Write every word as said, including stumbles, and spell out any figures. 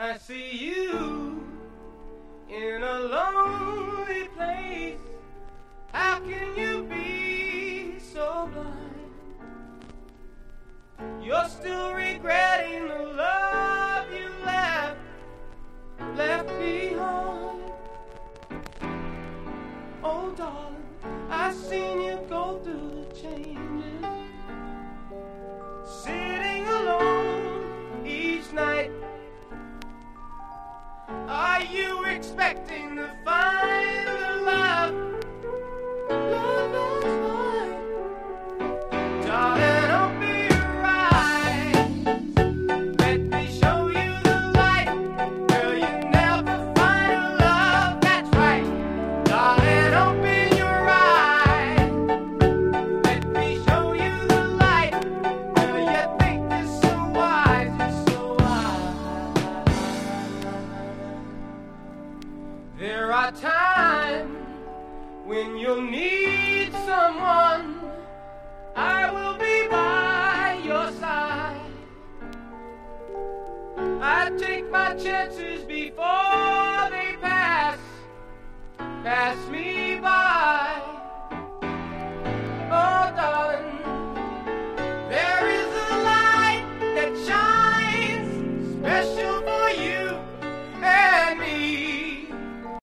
I see you in a lonely place. How can you be so blind? You're still regretting the love you left, left behind. Oh darling, I've seen you go through the changes, sitting alone each night. Are you expecting to find the love, love that's mine? Darling, open your eyes, let me show you the light. Girl, you never find a love that's right. Darling, open your eyes, let me show you the light. Girl, you think you're so wise, you're so wise. There are times when you'll need someone. I will be by your side. I take my chances before they pass, pass me by.